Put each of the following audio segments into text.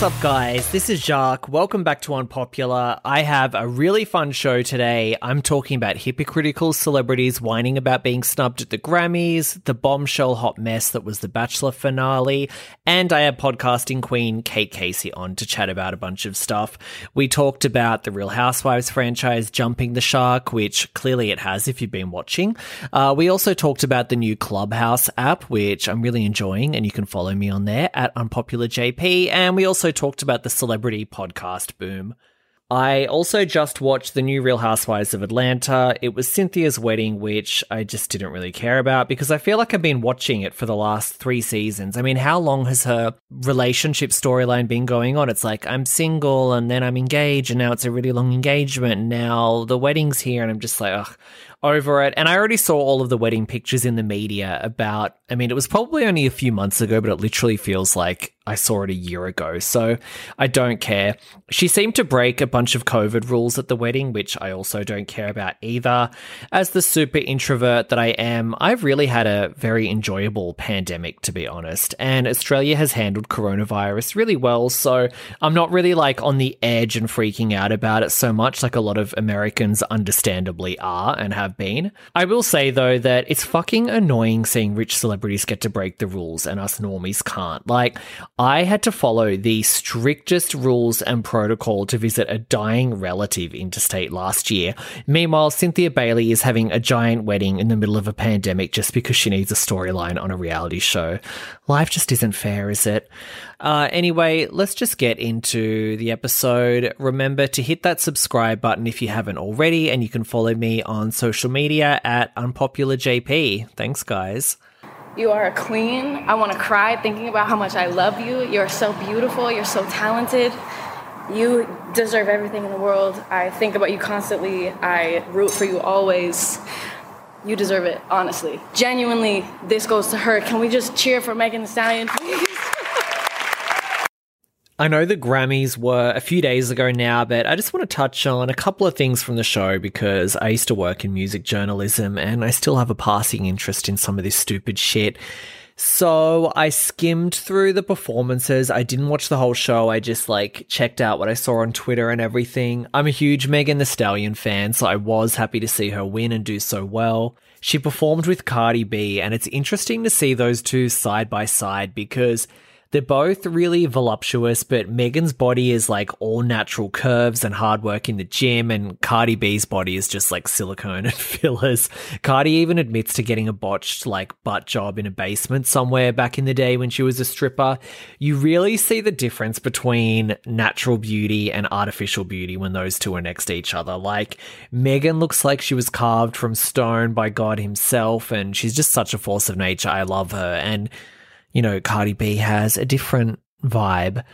What's up, guys? This is Jacques. Welcome back to Unpopular. I have a really fun show today. I'm talking about hypocritical celebrities whining about being snubbed at the Grammys, the bombshell hot mess that was the Bachelor finale, and I had podcasting queen Kate Casey on to chat about a bunch of stuff. We talked about the Real Housewives franchise jumping the shark, which clearly it has if you've been watching. We also talked about the new Clubhouse app, which I'm really enjoying, and you can follow me on there at UnpopularJP, and we also talked about the celebrity podcast boom. I also just watched the new Real Housewives of Atlanta. It was Cynthia's wedding, which I just didn't really care about because I feel like I've been watching it for the last 3 seasons. I mean, how long has her relationship storyline been going on? It's like, I'm single and then I'm engaged and now it's a really long engagement and now the wedding's here and I'm just like, ugh, over it. And I already saw all of the wedding pictures in the media about, I mean, it was probably only a few months ago, but it literally feels like I saw it a year ago. So I don't care. She seemed to break a bunch of COVID rules at the wedding, which I also don't care about either. As the super introvert that I am, I've really had a very enjoyable pandemic, to be honest. And Australia has handled coronavirus really well. So I'm not really like on the edge and freaking out about it so much like a lot of Americans understandably are and have been. I will say though that it's fucking annoying seeing rich celebrities get to break the rules and us normies can't. Like, I had to follow the strictest rules and protocol to visit a dying relative interstate last year. Meanwhile, Cynthia Bailey is having a giant wedding in the middle of a pandemic just because she needs a storyline on a reality show. Life just isn't fair, is it? Anyway, let's just get into the episode. Remember to hit that subscribe button if you haven't already, and you can follow me on social media at UnpopularJP. Thanks, guys. You are a queen. I want to cry thinking about how much I love you. You're so beautiful. You're so talented. You deserve everything in the world. I think about you constantly. I root for you always. You deserve it, honestly. Genuinely, this goes to her. Can we just cheer for Megan Thee Stallion, please? I know the Grammys were a few days ago now, but I just want to touch on a couple of things from the show because I used to work in music journalism and I still have a passing interest in some of this stupid shit. So I skimmed through the performances. I didn't watch the whole show. I just checked out what I saw on Twitter and everything. I'm a huge Megan Thee Stallion fan, so I was happy to see her win and do so well. She performed with Cardi B, and it's interesting to see those two side by side because they're both really voluptuous, but Megan's body is all natural curves and hard work in the gym, and Cardi B's body is just silicone and fillers. Cardi even admits to getting a botched butt job in a basement somewhere back in the day when she was a stripper. You really see the difference between natural beauty and artificial beauty when those two are next to each other. Megan looks like she was carved from stone by God himself, and she's just such a force of nature. I love her. And Cardi B has a different vibe.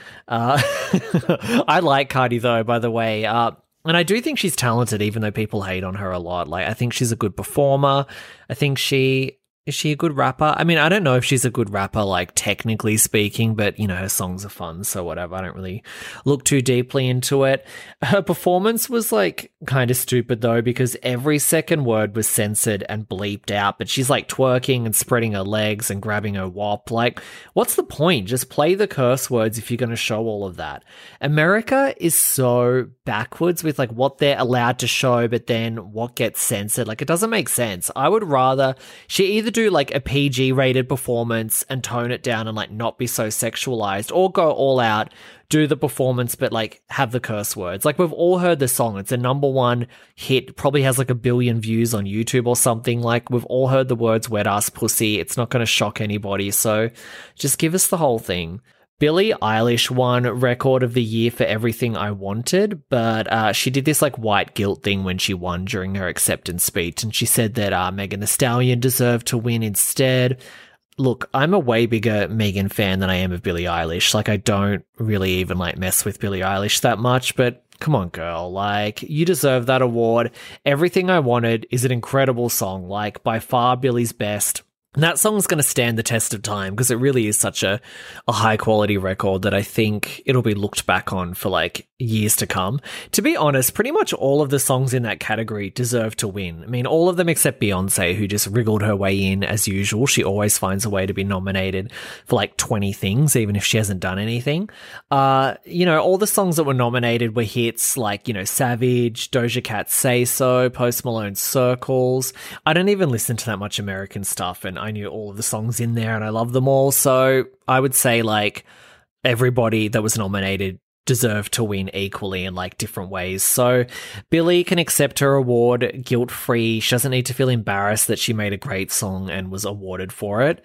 I like Cardi though, by the way. And I do think she's talented, even though people hate on her a lot. I think she's a good performer. I think is she a good rapper? I mean, I don't know if she's a good rapper, technically speaking, but, her songs are fun, so whatever. I don't really look too deeply into it. Her performance was, kind of stupid, though, because every second word was censored and bleeped out, but she's, twerking and spreading her legs and grabbing her wop. What's the point? Just play the curse words if you're going to show all of that. America is so backwards with, what they're allowed to show, but then what gets censored. It doesn't make sense. I would rather she either do a PG rated performance and tone it down and not be so sexualized, or go all out, do the performance but have the curse words. We've all heard the song, it's a #1 hit, probably has 1 billion views on YouTube or something. We've all heard the words wet ass pussy. It's not going to shock anybody, so just give us the whole thing. Billie Eilish won Record of the Year for Everything I Wanted, but she did this white guilt thing when she won during her acceptance speech, and she said that Megan Thee Stallion deserved to win instead. Look, I'm a way bigger Megan fan than I am of Billie Eilish. I don't really even mess with Billie Eilish that much, but come on, girl. You deserve that award. Everything I Wanted is an incredible song, by far Billie's best. And that song's going to stand the test of time because it really is such a high quality record that I think it'll be looked back on for like years to come. To be honest, pretty much all of the songs in that category deserve to win. I mean, all of them except Beyonce, who just wriggled her way in as usual. She always finds a way to be nominated for like 20 things, even if she hasn't done anything. All the songs that were nominated were hits like, Savage, Doja Cat's Say So, Post Malone's Circles. I don't even listen to that much American stuff, and I knew all of the songs in there and I love them all. So I would say like everybody that was nominated deserved to win equally in like different ways. So Billie can accept her award guilt-free. She doesn't need to feel embarrassed that she made a great song and was awarded for it.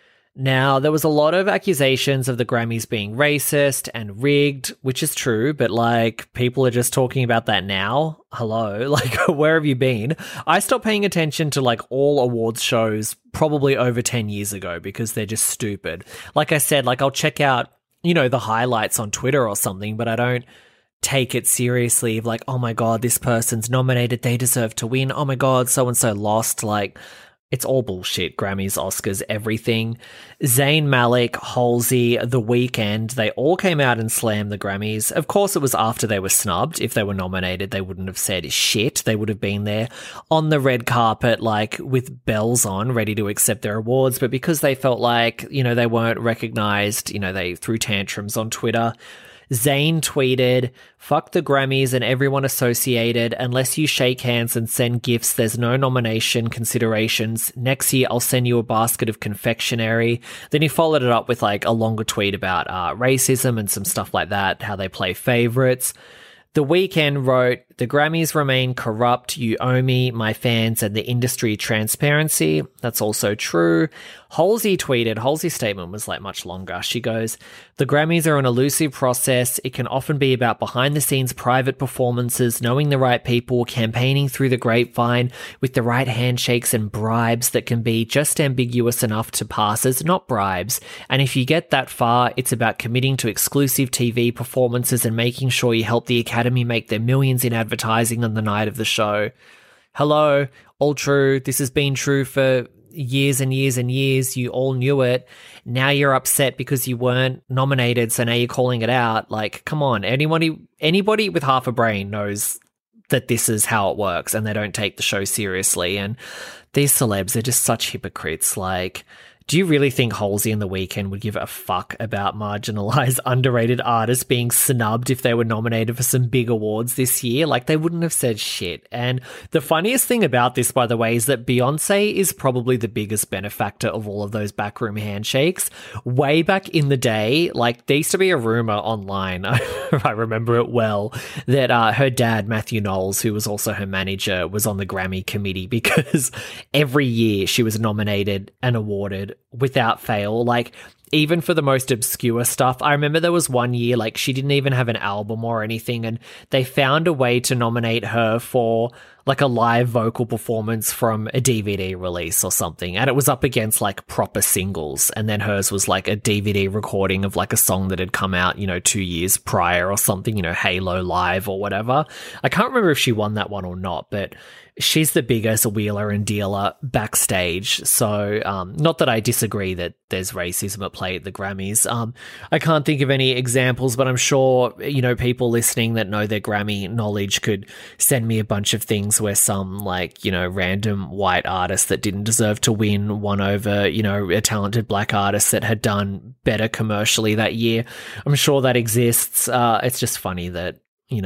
Now, there was a lot of accusations of the Grammys being racist and rigged, which is true, but like people are just talking about that now. Hello, like where have you been? I stopped paying attention to like all awards shows probably over 10 years ago because they're just stupid. Like I said, like I'll check out, the highlights on Twitter or something, but I don't take it seriously of like, oh my God, this person's nominated, they deserve to win. Oh my God, so-and-so lost. Like, it's all bullshit. Grammys, Oscars, everything. Zayn Malik, Halsey, The Weeknd, they all came out and slammed the Grammys. Of course, it was after they were snubbed. If they were nominated, they wouldn't have said shit. They would have been there on the red carpet, like with bells on, ready to accept their awards. But because they felt like, they weren't recognized, they threw tantrums on Twitter. Zayn tweeted, "Fuck the Grammys and everyone associated. Unless you shake hands and send gifts, there's no nomination considerations. Next year, I'll send you a basket of confectionery." Then he followed it up with like a longer tweet about racism and some stuff like that, how they play favorites. The Weeknd wrote, "The Grammys remain corrupt. You owe me, my fans, and the industry transparency." That's also true. Halsey tweeted, Halsey's statement was like much longer. She goes, "The Grammys are an elusive process. It can often be about behind the scenes private performances, knowing the right people, campaigning through the grapevine with the right handshakes and bribes that can be just ambiguous enough to pass as not bribes. And if you get that far, it's about committing to exclusive TV performances and making sure you help the Academy make their millions in advertising on the night of the show." Hello, all true. This has been true for years and years and years. You all knew it. Now you're upset because you weren't nominated, so now you're calling it out. Like, come on. Anybody with half a brain knows that this is how it works, and they don't take the show seriously. And these celebs are just such hypocrites. Like, do you really think Halsey and The Weeknd would give a fuck about marginalized, underrated artists being snubbed if they were nominated for some big awards this year? Like, they wouldn't have said shit. And the funniest thing about this, by the way, is that Beyonce is probably the biggest benefactor of all of those backroom handshakes. Way back in the day, like, there used to be a rumor online, I remember it well, that her dad, Matthew Knowles, who was also her manager, was on the Grammy committee because every year she was nominated and awarded without fail, like even for the most obscure stuff. I remember there was one year, like she didn't even have an album or anything, and they found a way to nominate her for like a live vocal performance from a DVD release or something, and it was up against like proper singles, and then hers was like a DVD recording of like a song that had come out 2 years prior or something, Halo Live or whatever. I can't remember if she won that one or not, but she's the biggest wheeler and dealer backstage. So not that I disagree that there's racism at play at the Grammys. I can't think of any examples, but I'm sure, people listening that know their Grammy knowledge could send me a bunch of things where some like, random white artist that didn't deserve to win won over, a talented black artist that had done better commercially that year. I'm sure that exists. It's just funny that,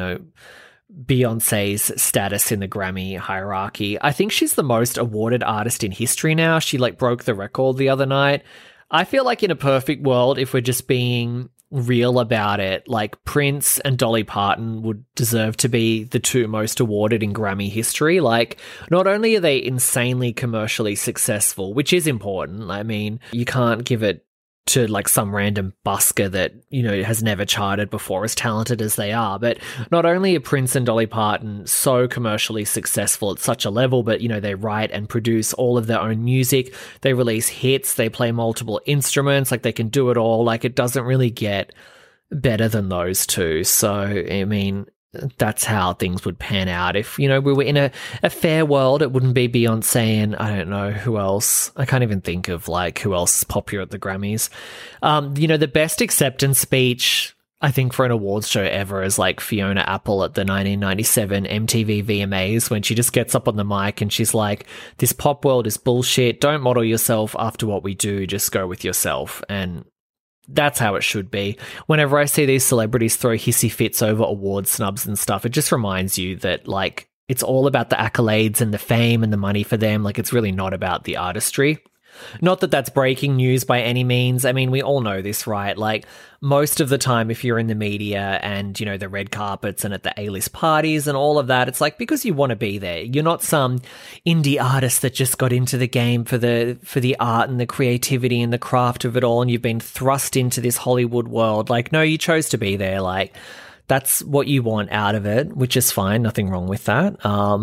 Beyonce's status in the Grammy hierarchy. I think she's the most awarded artist in history now. She like broke the record the other night. I feel like in a perfect world, if we're just being real about it, like Prince and Dolly Parton would deserve to be the two most awarded in Grammy history. Like, not only are they insanely commercially successful, which is important. I mean, you can't give it to like some random busker that, has never charted before, as talented as they are. But not only are Prince and Dolly Parton so commercially successful at such a level, but, they write and produce all of their own music. They release hits. They play multiple instruments. Like, they can do it all. Like, it doesn't really get better than those two. So, I mean, that's how things would pan out. If, we were in a fair world, it wouldn't be Beyonce and I don't know who else. I can't even think of who else is popular at the Grammys. The best acceptance speech, I think, for an awards show ever is Fiona Apple at the 1997 MTV VMAs, when she just gets up on the mic and she's like, this pop world is bullshit. Don't model yourself after what we do. Just go with yourself. And that's how it should be. Whenever I see these celebrities throw hissy fits over award snubs and stuff, it just reminds you that it's all about the accolades and the fame and the money for them. It's really not about the artistry. Not that that's breaking news by any means. I mean, we all know this, right? Most of the time, if you're in the media and, the red carpets and at the A-list parties and all of that, it's because you want to be there. You're not some indie artist that just got into the game for the art and the creativity and the craft of it all, and you've been thrust into this Hollywood world. No, you chose to be there. That's what you want out of it, which is fine. Nothing wrong with that.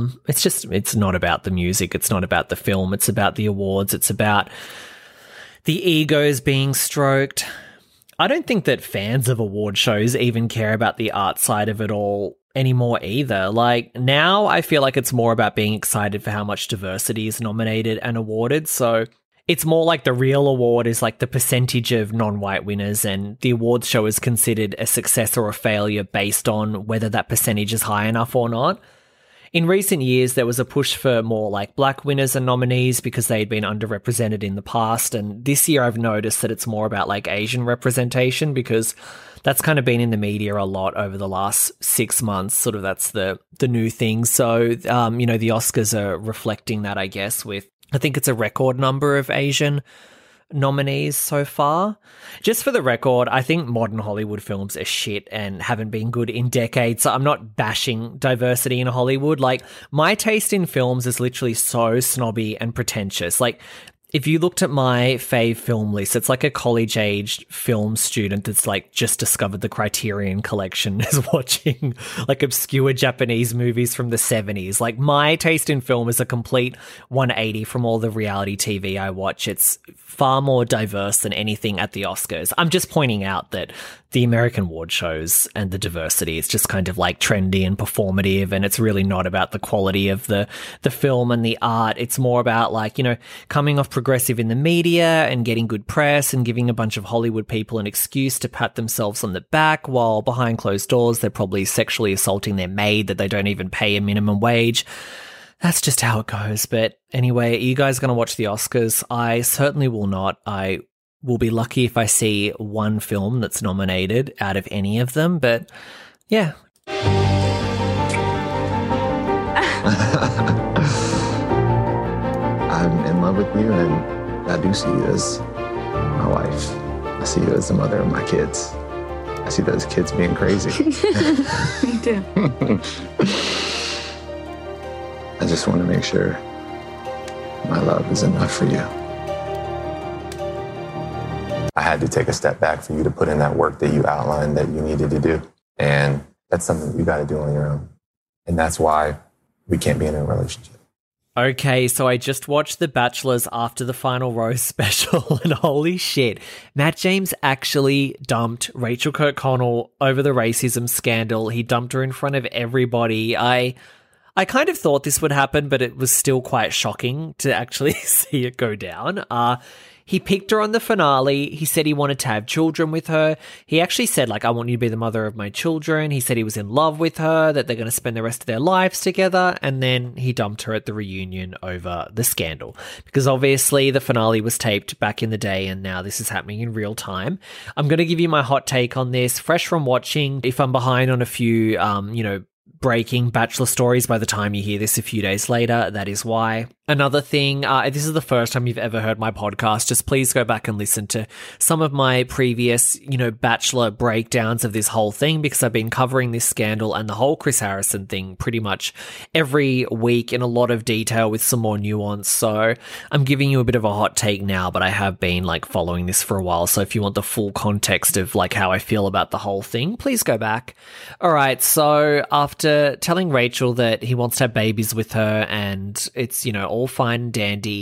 It's not about the music. It's not about the film. It's about the awards. It's about the egos being stroked. I don't think that fans of award shows even care about the art side of it all anymore either. Now I feel it's more about being excited for how much diversity is nominated and awarded. So it's more the real award is the percentage of non-white winners, and the awards show is considered a success or a failure based on whether that percentage is high enough or not. In recent years, there was a push for more black winners and nominees because they had been underrepresented in the past. And this year I've noticed that it's more about Asian representation, because that's kind of been in the media a lot over the last 6 months. Sort of that's the new thing. So, the Oscars are reflecting that, I guess, with, I think it's a record number of Asian nominees so far. Just for the record, I think modern Hollywood films are shit and haven't been good in decades. So I'm not bashing diversity in Hollywood. My taste in films is literally so snobby and pretentious. If you looked at my fave film list, it's a college-aged film student that's just discovered the Criterion Collection, is watching obscure Japanese movies from the 70s. My taste in film is a complete 180 from all the reality TV I watch. It's far more diverse than anything at the Oscars. I'm just pointing out that the American award shows and the diversity is just kind of trendy and performative, and it's really not about the quality of the film and the art. It's more about coming off progressive in the media and getting good press and giving a bunch of Hollywood people an excuse to pat themselves on the back, while behind closed doors they're probably sexually assaulting their maid that they don't even pay a minimum wage. That's just how it goes. But anyway, are you guys going to watch the Oscars? I certainly will not. I will be lucky if I see one film that's nominated out of any of them, but yeah. I'm in love with you, and I do see you as my wife. I see you as the mother of my kids. I see those kids being crazy. Me too. I just want to make sure my love is enough for you. I had to take a step back for you to put in that work that you outlined that you needed to do. And that's something that you got to do on your own. And that's why we can't be in a relationship. Okay, so I just watched The Bachelor's After the Final Rose special, and holy shit, Matt James actually dumped Rachel Kirkconnell over the racism scandal. He dumped her in front of everybody. I kind of thought this would happen, but it was still quite shocking to actually see it go down. He picked her on the finale. He said he wanted to have children with her. He actually said, I want you to be the mother of my children. He said he was in love with her, that they're going to spend the rest of their lives together. And then he dumped her at the reunion over the scandal. Because obviously the finale was taped back in the day, and now this is happening in real time. I'm going to give you my hot take on this, fresh from watching. If I'm behind on a few, breaking Bachelor stories by the time you hear this a few days later, that is why. Another thing, this is the first time you've ever heard my podcast, just please go back and listen to some of my previous, Bachelor breakdowns of this whole thing, because I've been covering this scandal and the whole Chris Harrison thing pretty much every week in a lot of detail with some more nuance. So I'm giving you a bit of a hot take now, but I have been following this for a while. So if you want the full context of how I feel about the whole thing, please go back. All right. So after telling Rachel that he wants to have babies with her and it's, all fine and dandy,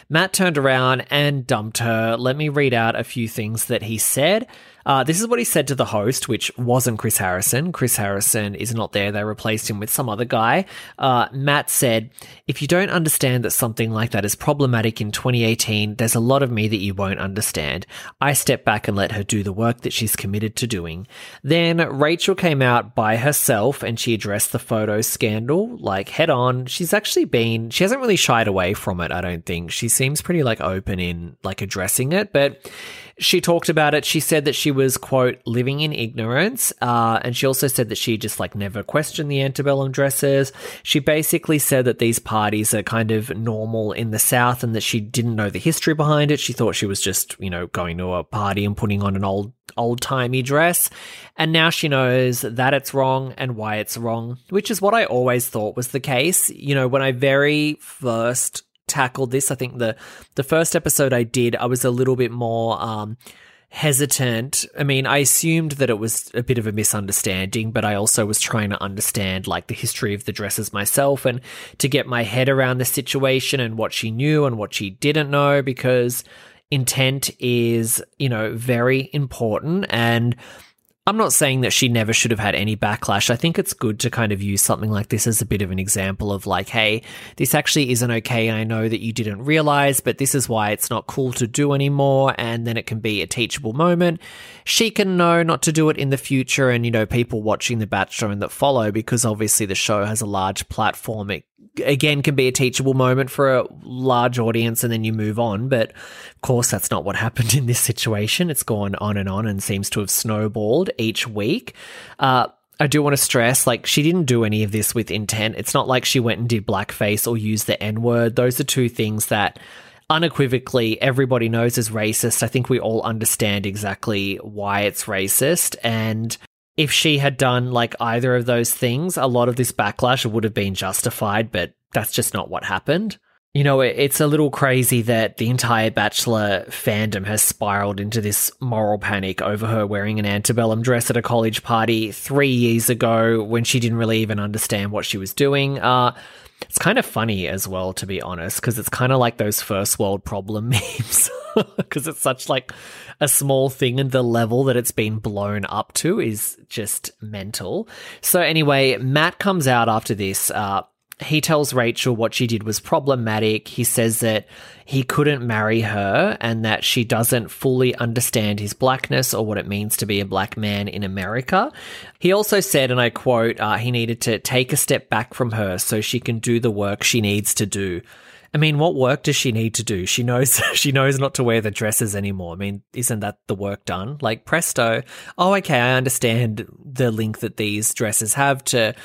Matt turned around and dumped her. Let me read out a few things that he said. This is what he said to the host, which wasn't Chris Harrison. Chris Harrison is not there. They replaced him with some other guy. Matt said, "If you don't understand that something like that is problematic in 2018, there's a lot of me that you won't understand. I stepped back and let her do the work that she's committed to doing." Then Rachel came out by herself and she addressed the photo scandal, like head on. She hasn't really shied away from it, I don't think. She seems pretty like open in like addressing it, but she talked about it. She said that she was, quote, living in ignorance. And she also said that she just like never questioned the antebellum dresses. She basically said that these parties are kind of normal in the South and that she didn't know the history behind it. She thought she was just, going to a party and putting on an old-timey dress. And now she knows that it's wrong and why it's wrong, which is what I always thought was the case. When I very first tackled this, I think the first episode I did, I was a little bit more hesitant. I mean, I assumed that it was a bit of a misunderstanding, but I also was trying to understand like the history of the dresses myself and to get my head around the situation and what she knew and what she didn't know, because intent is, very important. And I'm not saying that she never should have had any backlash. I think it's good to kind of use something like this as a bit of an example of like, hey, this actually isn't okay. And I know that you didn't realize, but this is why it's not cool to do anymore. And then it can be a teachable moment. She can know not to do it in the future. And, people watching The Bachelor and that follow, because obviously the show has a large platform. It again can be a teachable moment for a large audience and then you move on. But of course, that's not what happened in this situation. It's gone on and seems to have snowballed each week. I do want to stress, like, she didn't do any of this with intent. It's not like she went and did blackface or used the N-word. Those are two things that unequivocally everybody knows is racist. I think we all understand exactly why it's racist. And if she had done like either of those things, a lot of this backlash would have been justified, but that's just not what happened. It's a little crazy that the entire Bachelor fandom has spiraled into this moral panic over her wearing an antebellum dress at a college party 3 years ago when she didn't really even understand what she was doing. It's kind of funny as well, to be honest, because it's kind of like those first world problem memes, because it's such like a small thing and the level that it's been blown up to is just mental. So anyway, Matt comes out after this. He tells Rachel what she did was problematic. He says that he couldn't marry her and that she doesn't fully understand his blackness or what it means to be a black man in America. He also said, and I quote, he needed to take a step back from her so she can do the work she needs to do. I mean, what work does she need to do? She knows not to wear the dresses anymore. I mean, isn't that the work done? Like, presto. Oh, okay, I understand the link that these dresses have to,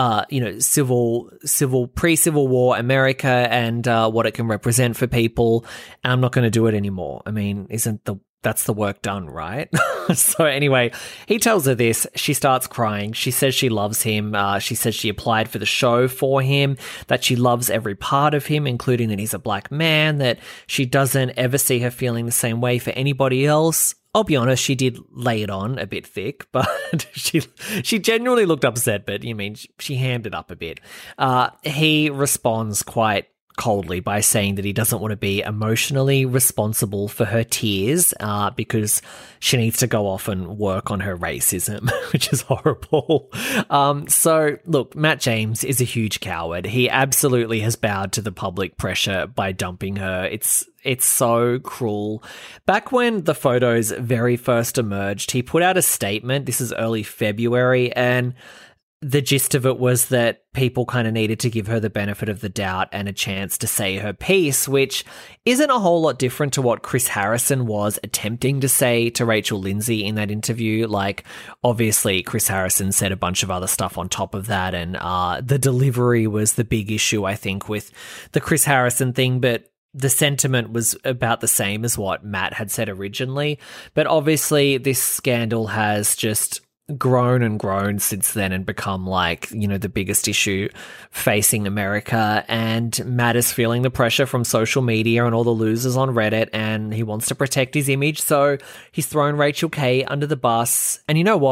pre-Civil War America and what it can represent for people. And I'm not going to do it anymore. I mean, that's the work done, right? So anyway, he tells her this. She starts crying. She says she loves him. She says she applied for the show for him, that she loves every part of him, including that he's a black man, that she doesn't ever see her feeling the same way for anybody else. I'll be honest, she did lay it on a bit thick, but she genuinely looked upset, but she hammed it up a bit. He responds quite coldly by saying that he doesn't want to be emotionally responsible for her tears because she needs to go off and work on her racism, which is horrible. So look, Matt James is a huge coward. He absolutely has bowed to the public pressure by dumping her. It's so cruel. Back when the photos very first emerged, he put out a statement. This is early February, and the gist of it was that people kind of needed to give her the benefit of the doubt and a chance to say her piece, which isn't a whole lot different to what Chris Harrison was attempting to say to Rachel Lindsay in that interview. Like, obviously, Chris Harrison said a bunch of other stuff on top of that, and the delivery was the big issue, I think, with the Chris Harrison thing, but the sentiment was about the same as what Matt had said originally. But obviously, this scandal has just grown and grown since then and become like, the biggest issue facing America. And Matt is feeling the pressure from social media and all the losers on Reddit, and he wants to protect his image. So he's thrown Rachel K under the bus. And you know what?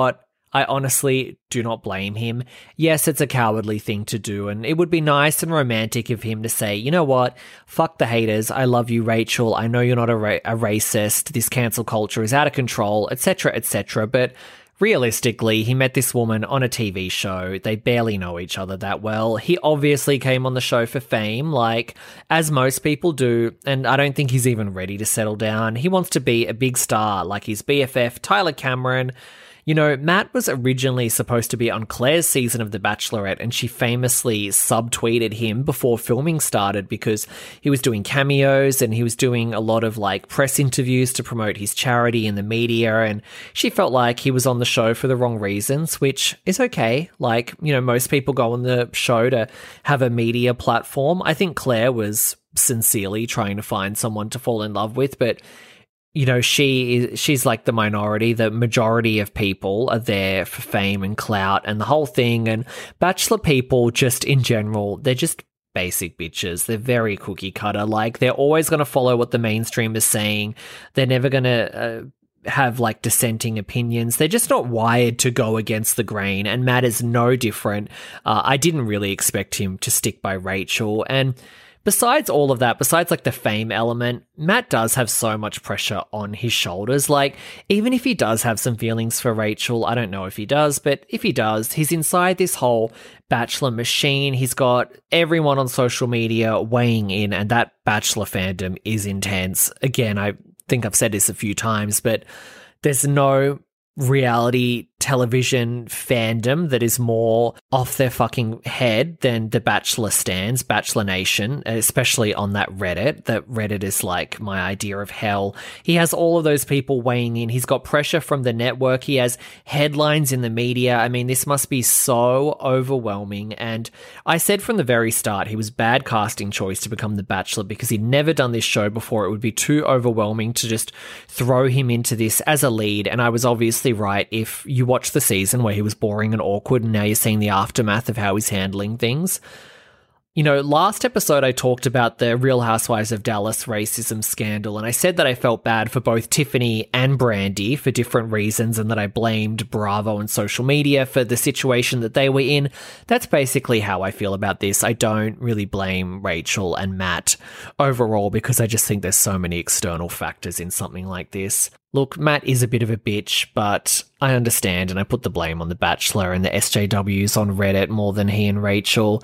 I honestly do not blame him. Yes, it's a cowardly thing to do, and it would be nice and romantic of him to say, you know what, fuck the haters, I love you, Rachel, I know you're not a racist, this cancel culture is out of control, etc., etc., but realistically, he met this woman on a TV show. They barely know each other that well. He obviously came on the show for fame, like, as most people do, and I don't think he's even ready to settle down. He wants to be a big star, like his BFF, Tyler Cameron. You know, Matt was originally supposed to be on Claire's season of The Bachelorette, and she famously subtweeted him before filming started because he was doing cameos and he was doing a lot of like press interviews to promote his charity in the media, and she felt like he was on the show for the wrong reasons, which is okay. Like, you know, most people go on the show to have a media platform. I think Claire was sincerely trying to find someone to fall in love with, but you know, she's like the minority. The majority of people are there for fame and clout and the whole thing. And Bachelor people, just in general, they're just basic bitches. They're very cookie cutter. Like, they're always going to follow what the mainstream is saying. They're never going to have like dissenting opinions. They're just not wired to go against the grain. And Matt is no different. I didn't really expect him to stick by Rachel. And besides all of that, besides like the fame element, Matt does have so much pressure on his shoulders. Like, even if he does have some feelings for Rachel, I don't know if he does, but if he does, he's inside this whole Bachelor machine. He's got everyone on social media weighing in, and that Bachelor fandom is intense. Again, I think I've said this a few times, but there's no reality television fandom that is more off their fucking head than the Bachelor stans, Bachelor Nation, especially on that Reddit. That Reddit is like my idea of hell. He has all of those people weighing in. He's got pressure from the network. He has headlines in the media. I mean, this must be so overwhelming. And I said from the very start, he was bad casting choice to become the Bachelor because he'd never done this show before. It would be too overwhelming to just throw him into this as a lead. And I was obviously right. If you watch the season where he was boring and awkward, and now you're seeing the aftermath of how he's handling things. You know, last episode I talked about the Real Housewives of Dallas racism scandal, and I said that I felt bad for both Tiffany and Brandy for different reasons, and that I blamed Bravo and social media for the situation that they were in. That's basically how I feel about this. I don't really blame Rachel and Matt overall because I just think there's so many external factors in something like this. Look, Matt is a bit of a bitch, but I understand, and I put the blame on The Bachelor and the SJWs on Reddit more than he and Rachel.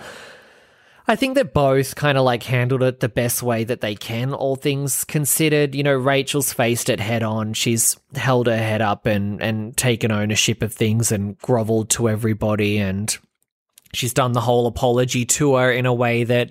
I think that both kind of like handled it the best way that they can, all things considered. You know, Rachel's faced it head on. She's held her head up and taken ownership of things and groveled to everybody. And she's done the whole apology tour in a way that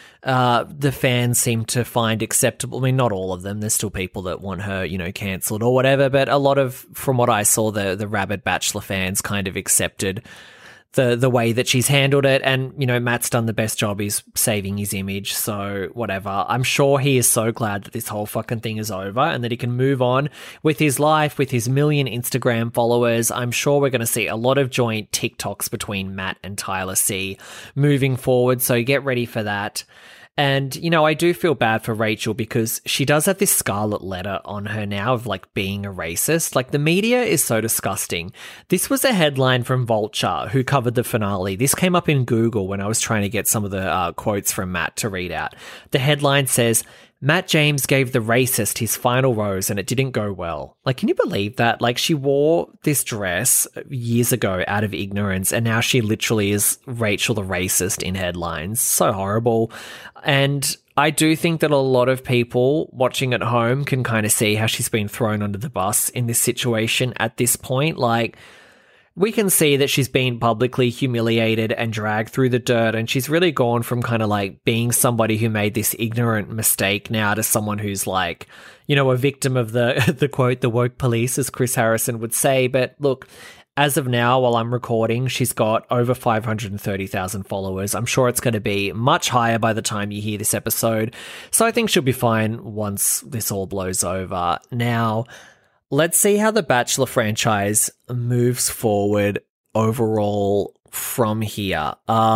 the fans seem to find acceptable. I mean, not all of them. There's still people that want her, you know, cancelled or whatever. But a lot of, from what I saw, the rabid Bachelor fans kind of accepted the way that she's handled it. And, you know, Matt's done the best job. He's saving his image, so whatever. I'm sure he is so glad that this whole fucking thing is over and that he can move on with his life, with his 1 million Instagram followers. I'm sure we're going to see a lot of joint TikToks between Matt and Tyler C moving forward, so get ready for that. And, you know, I do feel bad for Rachel because she does have this scarlet letter on her now of, like, being a racist. Like, the media is so disgusting. This was a headline from Vulture, who covered the finale. This came up in Google when I was trying to get some of the quotes from Matt to read out. The headline says, Matt James gave the racist his final rose and it didn't go well. Like, can you believe that? Like, she wore this dress years ago out of ignorance and now she literally is Rachel the racist in headlines. So horrible. And I do think that a lot of people watching at home can kind of see how she's been thrown under the bus in this situation at this point. Like, we can see that she's been publicly humiliated and dragged through the dirt, and she's really gone from kind of like being somebody who made this ignorant mistake now to someone who's like, you know, a victim of the quote, the woke police, as Chris Harrison would say. But look, as of now, while I'm recording, she's got over 530,000 followers. I'm sure it's going to be much higher by the time you hear this episode. So I think she'll be fine once this all blows over. Now, let's see how the Bachelor franchise moves forward overall from here.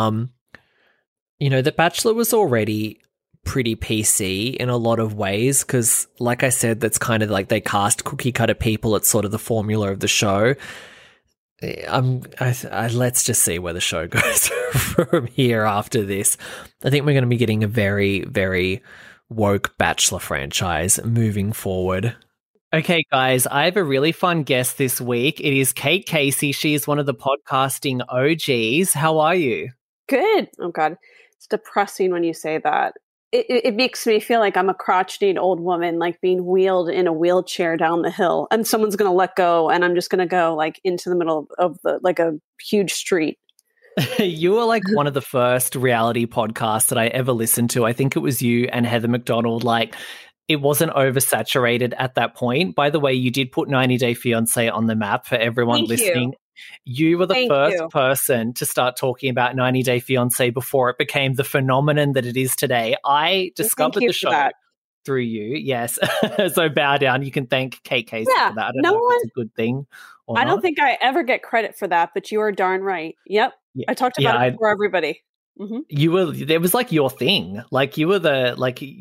You know, the Bachelor was already pretty PC in a lot of ways because, like I said, that's kind of like they cast cookie cutter people. It's sort of the formula of the show. Let's just see where the show goes from here after this. I think we're going to be getting a very, very woke Bachelor franchise moving forward. Okay, guys, I have a really fun guest this week. It is Kate Casey. She is one of the podcasting OGs. How are you? Good. Oh, God. It's depressing when you say that. It makes me feel like I'm a crotchety old woman, like being wheeled in a wheelchair down the hill, and someone's going to let go, and I'm just going to go like into the middle of like a huge street. You were like one of the first reality podcasts that I ever listened to. I think it was you and Heather McDonald. Like, it wasn't oversaturated at that point. By the way, you did put 90 Day Fiancé on the map for everyone listening. You were the first person to start talking about 90 Day Fiancé before it became the phenomenon that it is today. I discovered the show through you. Yes. So bow down. You can thank Kate Casey for that. I don't know if it's a good thing or not. I don't think I ever get credit for that, but you are darn right. Yep. Yeah. I talked about it for everybody. Mm-hmm. It was like your thing. Like you were the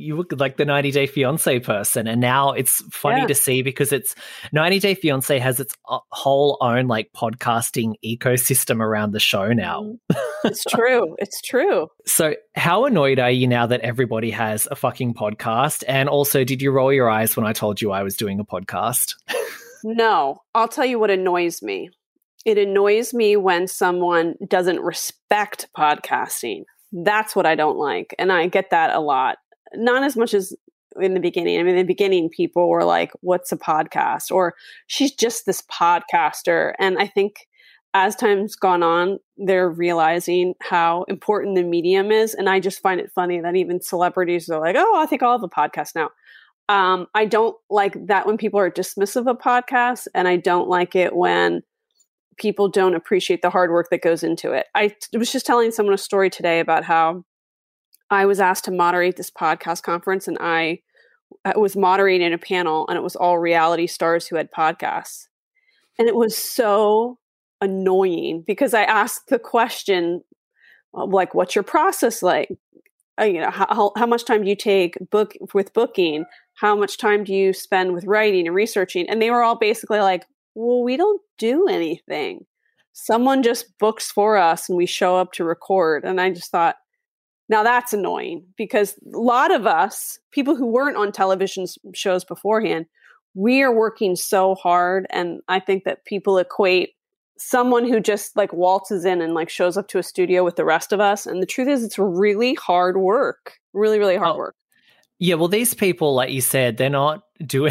90 Day Fiancé person. And now it's funny to see because 90 Day Fiancé has its whole own like podcasting ecosystem around the show now. It's true. It's true. So how annoyed are you now that everybody has a fucking podcast? And also, did you roll your eyes when I told you I was doing a podcast? No, I'll tell you what annoys me. It annoys me when someone doesn't respect podcasting. That's what I don't like. And I get that a lot. Not as much as in the beginning. I mean, in the beginning, people were like, what's a podcast? Or she's just this podcaster. And I think as time's gone on, they're realizing how important the medium is. And I just find it funny that even celebrities are like, oh, I think I'll have a podcast now. I don't like that when people are dismissive of podcasts. And I don't like it when people don't appreciate the hard work that goes into it. I was just telling someone a story today about how I was asked to moderate this podcast conference, and I was moderating a panel, and it was all reality stars who had podcasts. And it was so annoying because I asked the question, like, what's your process like? How much time do you take with booking? How much time do you spend with writing and researching? And they were all basically like, well, we don't do anything. Someone just books for us and we show up to record. And I just thought, now that's annoying because a lot of us, people who weren't on television shows beforehand, we are working so hard. And I think that people equate someone who just like waltzes in and like shows up to a studio with the rest of us. And the truth is it's really hard work, really, really hard work. Yeah. Well, these people, like you said, they're not doing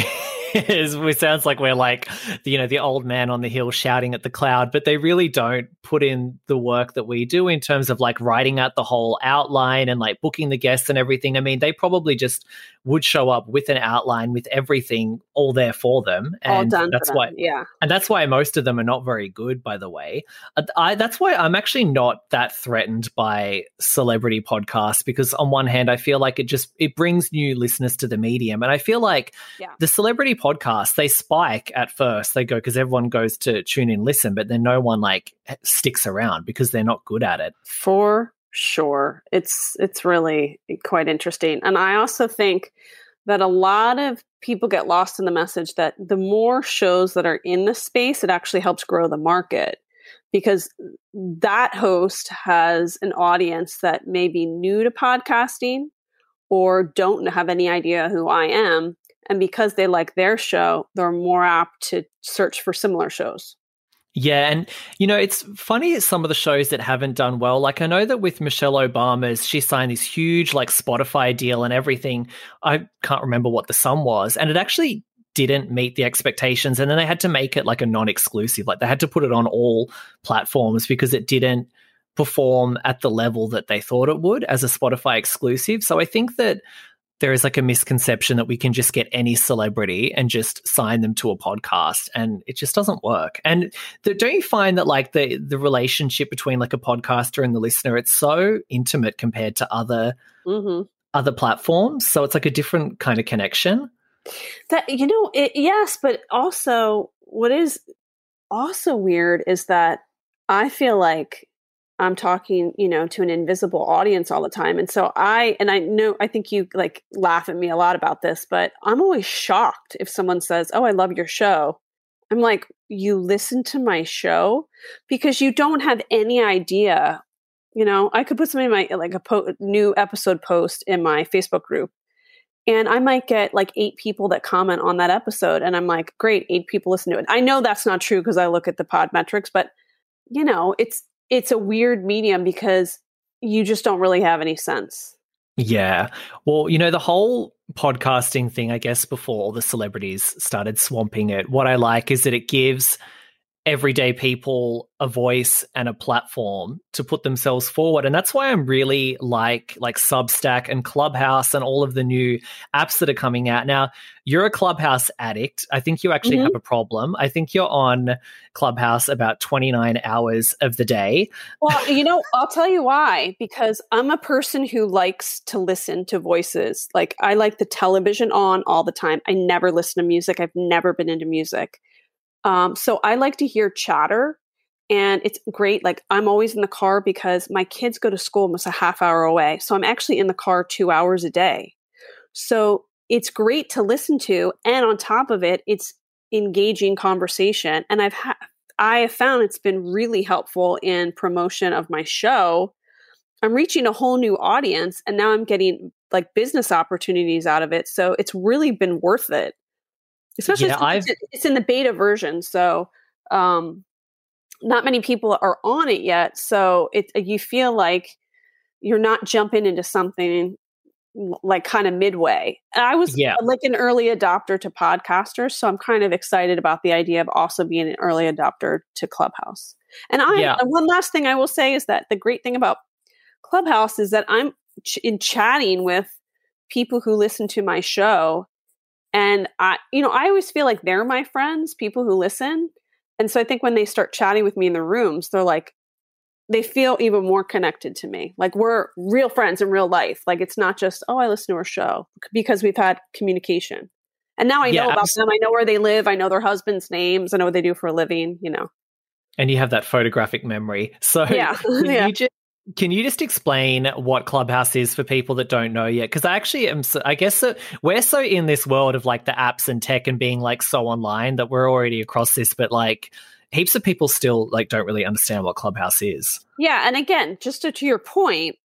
it sounds like we're like, the old man on the hill shouting at the cloud, but they really don't put in the work that we do in terms of like writing out the whole outline and like booking the guests and everything. I mean, they probably just would show up with an outline with everything all there for them. And all done that's for them. Yeah. And that's why most of them are not very good, by the way. That's why I'm actually not that threatened by celebrity podcasts, because on one hand, I feel like it brings new listeners to the medium. And I feel like the celebrity podcasts, they spike at first. They go because everyone goes to tune in, listen, but then no one like sticks around because they're not good at it. For sure. It's really quite interesting. And I also think that a lot of people get lost in the message that the more shows that are in the space, it actually helps grow the market, because that host has an audience that may be new to podcasting or don't have any idea who I am. And because they like their show, they're more apt to search for similar shows. Yeah, and it's funny, some of the shows that haven't done well. Like, I know that with Michelle Obama's, she signed this huge like Spotify deal and everything. I can't remember what the sum was, and it actually didn't meet the expectations. And then they had to make it like a non-exclusive. Like, they had to put it on all platforms because it didn't perform at the level that they thought it would as a Spotify exclusive. So I think that there is like a misconception that we can just get any celebrity and just sign them to a podcast, and it just doesn't work. And don't you find that like the relationship between like a podcaster and the listener, it's so intimate compared to other platforms? So it's like a different kind of connection. That, yes, but also what is also weird is that I feel like I'm talking, to an invisible audience all the time. And so I think you like laugh at me a lot about this, but I'm always shocked if someone says, "Oh, I love your show." I'm like, you listen to my show? Because you don't have any idea. You know, I could put something in my, like a new episode post in my Facebook group, and I might get like 8 people that comment on that episode. And I'm like, great, 8 people listen to it. I know that's not true because I look at the pod metrics, but you know, it's a weird medium because you just don't really have any sense. Yeah. Well, you know, the whole podcasting thing, I guess, before all the celebrities started swamping it, what I like is that it gives everyday people a voice and a platform to put themselves forward. And that's why I'm really like Substack and Clubhouse and all of the new apps that are coming out. Now, you're a Clubhouse addict. I think you actually have a problem. I think you're on Clubhouse about 29 hours of the day. Well, you know, I'll tell you why. Because I'm a person who likes to listen to voices. Like, I like the television on all the time. I never listen to music. I've never been into music. So I like to hear chatter, and it's great. Like, I'm always in the car because my kids go to school almost a half hour away. So I'm actually in the car 2 hours a day. So it's great to listen to. And on top of it, it's engaging conversation. And I have found it's been really helpful in promotion of my show. I'm reaching a whole new audience, and now I'm getting like business opportunities out of it. So it's really been worth it. Especially it's in the beta version, so not many people are on it yet. So you feel like you're not jumping into something like kind of midway. And I was like an early adopter to podcasters, so I'm kind of excited about the idea of also being an early adopter to Clubhouse. And one last thing I will say is that the great thing about Clubhouse is that I'm chatting with people who listen to my show. And I always feel like they're my friends, people who listen. And so I think when they start chatting with me in the rooms, they're like, they feel even more connected to me. Like, we're real friends in real life. Like, it's not just, oh, I listen to her show, because we've had communication. And now I know about them. I know where they live. I know their husbands' names. I know what they do for a living, you know. And you have that photographic memory. So can you just explain what Clubhouse is for people that don't know yet? Because I guess we're so in this world of like the apps and tech and being like so online that we're already across this, but like heaps of people still like don't really understand what Clubhouse is. Yeah. And again, just to your point,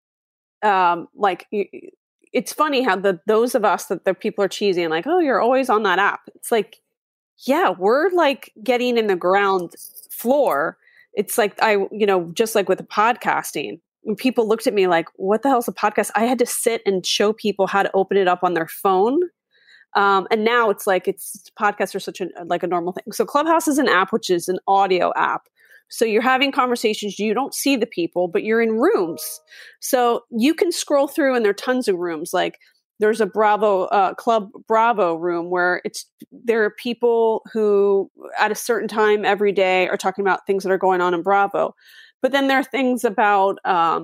it's funny how those of us that the people are cheesy and like, oh, you're always on that app. It's like, yeah, we're like getting in the ground floor. It's like, just like with the podcasting, when people looked at me like, what the hell is a podcast? I had to sit and show people how to open it up on their phone. And now it's like, podcasts are such a normal thing. So Clubhouse is an app, which is an audio app. So you're having conversations. You don't see the people, but you're in rooms. So you can scroll through, and there are tons of rooms. Like, there's a Club Bravo room where there are people who at a certain time every day are talking about things that are going on in Bravo. But then there are things about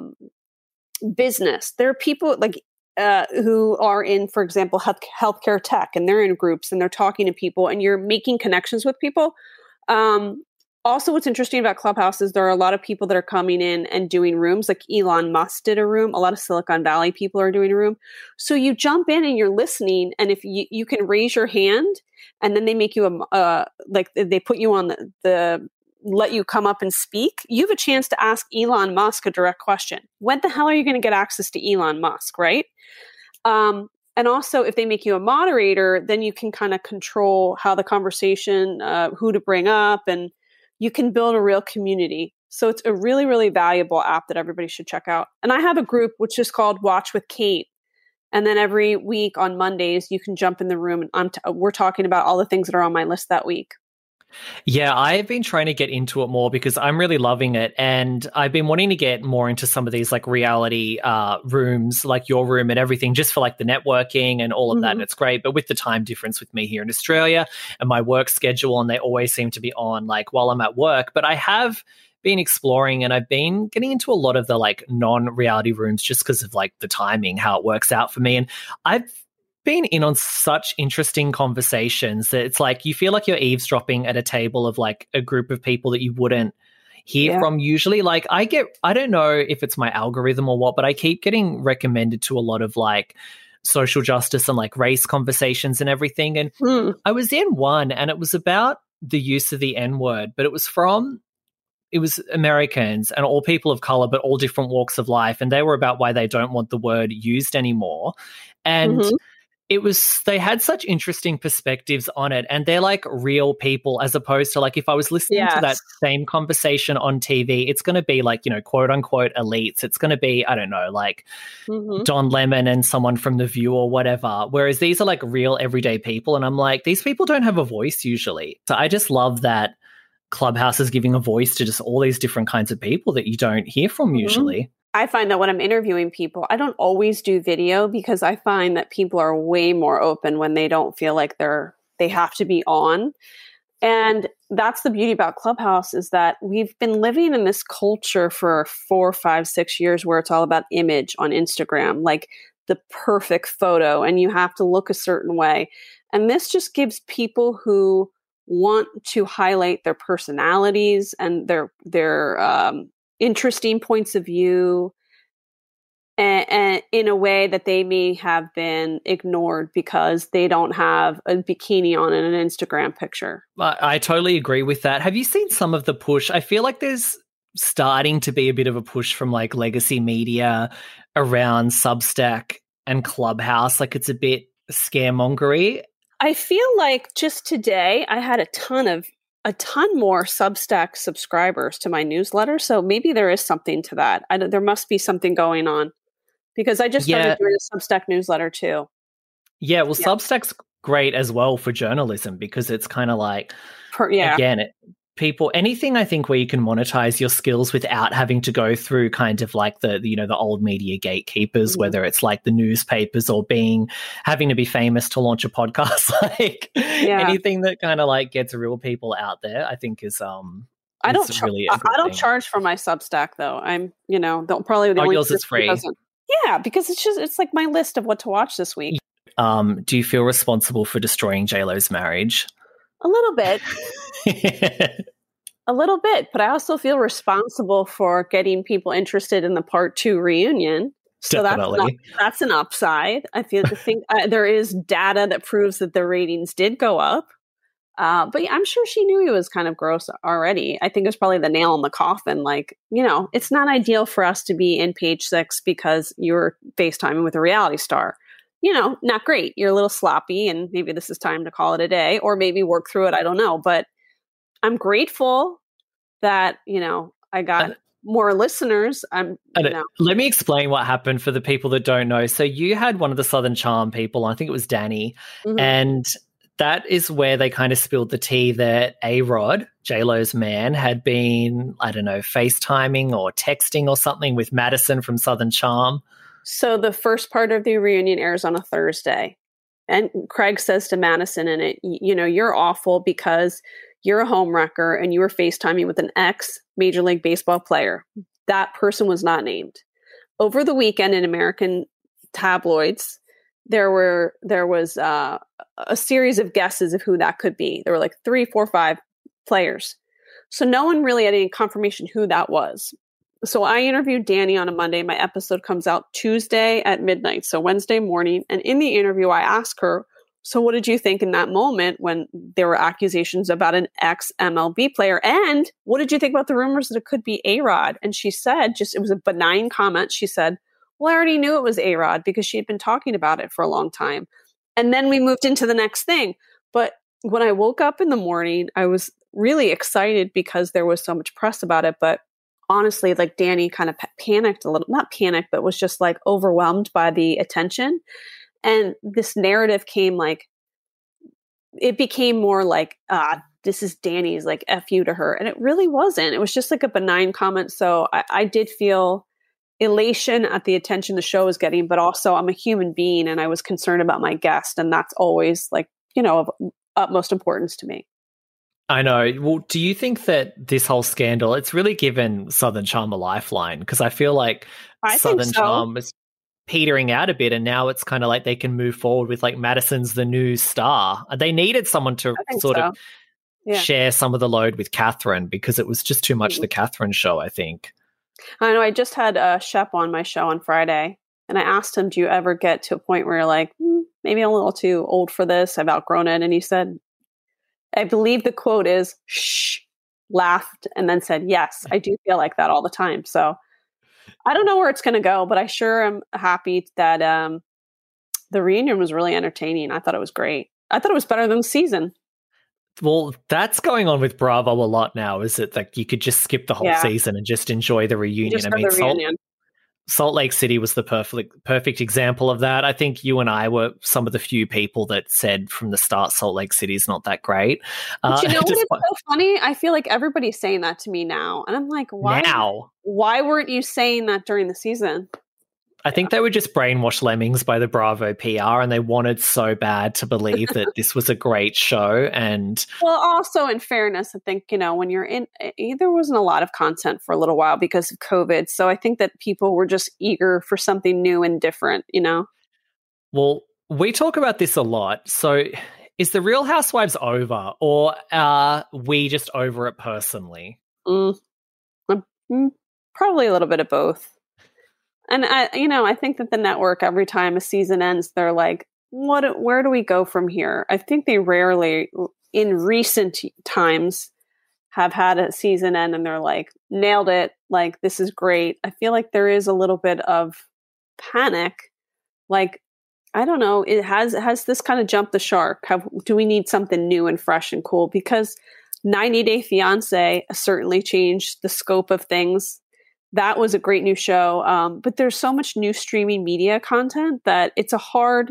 business. There are people like who are in, for example, healthcare tech, and they're in groups and they're talking to people, and you're making connections with people. Also, what's interesting about Clubhouse is there are a lot of people that are coming in and doing rooms. Like Elon Musk did a room. A lot of Silicon Valley people are doing a room. So you jump in and you're listening, and if you can raise your hand, and then they make you they put you on the let you come up and speak, you have a chance to ask Elon Musk a direct question. When the hell are you going to get access to Elon Musk, right? And also, if they make you a moderator, then you can kind of control how the conversation, who to bring up, and you can build a real community. So it's a really, really valuable app that everybody should check out. And I have a group which is called Watch with Kate. And then every week on Mondays, you can jump in the room, and we're talking about all the things that are on my list that week. Yeah, I've been trying to get into it more because I'm really loving it. And I've been wanting to get more into some of these like reality rooms, like your room and everything, just for like the networking and all of that. And it's great. But with the time difference with me here in Australia and my work schedule, and they always seem to be on like while I'm at work. But I have been exploring, and I've been getting into a lot of the like non-reality rooms just because of like the timing, how it works out for me. And I've been in on such interesting conversations that it's like you feel like you're eavesdropping at a table of like a group of people that you wouldn't hear from usually. Like I don't know if it's my algorithm or what, but I keep getting recommended to a lot of like social justice and like race conversations and everything. And I was in one, and it was about the use of the N-word, but it was Americans and all people of color, but all different walks of life. And they were about why they don't want the word used anymore. And they had such interesting perspectives on it, and they're like real people, as opposed to like if I was listening to that same conversation on TV, it's going to be like, quote unquote elites. It's going to be, I don't know, like Don Lemon and someone from The View or whatever. Whereas these are like real everyday people. And I'm like, these people don't have a voice usually. So I just love that Clubhouse is giving a voice to just all these different kinds of people that you don't hear from usually. I find that when I'm interviewing people, I don't always do video because I find that people are way more open when they don't feel like they have to be on. And that's the beauty about Clubhouse, is that we've been living in this culture for 4, 5, 6 years where it's all about image on Instagram, like the perfect photo, and you have to look a certain way. And this just gives people who want to highlight their personalities and their interesting points of view, and in a way that they may have been ignored because they don't have a bikini on in an Instagram picture. I totally agree with that. Have you seen some of the push? I feel like there's starting to be a bit of a push from like legacy media around Substack and Clubhouse. Like it's a bit scaremongery. I feel like just today I had a ton more Substack subscribers to my newsletter. So maybe there is something to that. There must be something going on, because I just started doing a Substack newsletter too. Yeah, well, Substack's great as well for journalism because it's kind of like, anything I think where you can monetize your skills without having to go through kind of like the old media gatekeepers, whether it's like the newspapers or having to be famous to launch a podcast, like anything that kind of like gets real people out there, I think is I don't charge for my Substack though. I'm probably the only yours is free. Yeah, because it's like my list of what to watch this week. Do you feel responsible for destroying J-Lo's marriage? A little bit. A little bit, but I also feel responsible for getting people interested in the part 2 reunion. So that's an upside. I think there is data that proves that the ratings did go up. But yeah, I'm sure she knew he was kind of gross already. I think it was probably the nail in the coffin. Like, it's not ideal for us to be in Page Six because you're FaceTiming with a reality star. Not great. You're a little sloppy, and maybe this is time to call it a day, or maybe work through it. I don't know. But I'm grateful that, I got more listeners. Let me explain what happened for the people that don't know. So you had one of the Southern Charm people, I think it was Danny, and that is where they kind of spilled the tea that A-Rod, J-Lo's man, had been, I don't know, FaceTiming or texting or something with Madison from Southern Charm. So the first part of the reunion airs on a Thursday. And Craig says to Madison in it, you're awful because you're a homewrecker and you were FaceTiming with an ex-Major League Baseball player. That person was not named. Over the weekend in American tabloids, there was a series of guesses of who that could be. There were like 3, 4, 5 players. So no one really had any confirmation who that was. So I interviewed Danny on a Monday. My episode comes out Tuesday at midnight, so Wednesday morning. And in the interview, I asked her, so what did you think in that moment when there were accusations about an ex-MLB player? And what did you think about the rumors that it could be A-Rod? And she said, it was a benign comment. She said, well, I already knew it was A-Rod because she had been talking about it for a long time. And then we moved into the next thing. But when I woke up in the morning, I was really excited because there was so much press about it. But honestly, like Danny kind of panicked a little, not panicked, but was just like overwhelmed by the attention. And this narrative it became more like, this is Danny's like F you to her. And it really wasn't. It was just like a benign comment. So I did feel elation at the attention the show was getting, but also I'm a human being and I was concerned about my guest. And that's always like, of utmost importance to me. I know. Well, do you think that this whole scandal, it's really given Southern Charm a lifeline? Because I feel like Southern Charm was petering out a bit, and now it's kind of like they can move forward with like Madison's the new star. They needed someone to sort of share some of the load with Catherine because it was just too much the Catherine show, I think. I know. I just had Shep on my show on Friday, and I asked him, do you ever get to a point where you're like, maybe I'm a little too old for this, I've outgrown it? And he said, I believe the quote is, shh, laughed, and then said, yes, I do feel like that all the time. So I don't know where it's going to go, but I sure am happy that the reunion was really entertaining. I thought it was great. I thought it was better than the season. Well, that's going on with Bravo a lot now, is it? Like you could just skip the whole season and just enjoy the reunion. I mean, Salt Lake City was the perfect example of that. I think you and I were some of the few people that said from the start Salt Lake City is not that great. But you know what is so funny? I feel like everybody's saying that to me now. And I'm like, why weren't you saying that during the season? I think they were just brainwashed lemmings by the Bravo PR, and they wanted so bad to believe that this was a great show. And well, also in fairness, I think, when you're in, there wasn't a lot of content for a little while because of COVID. So I think that people were just eager for something new and different, Well, we talk about this a lot. So is the Real Housewives over, or are we just over it personally? Probably a little bit of both. And I think that the network, every time a season ends, they're like, where do we go from here? I think they rarely, in recent times, have had a season end and they're like, nailed it. Like, this is great. I feel like there is a little bit of panic. Like, I don't know. It has this kind of jumped the shark. Do we need something new and fresh and cool? Because 90 Day Fiancé certainly changed the scope of things. That was a great new show. But there's so much new streaming media content that it's a hard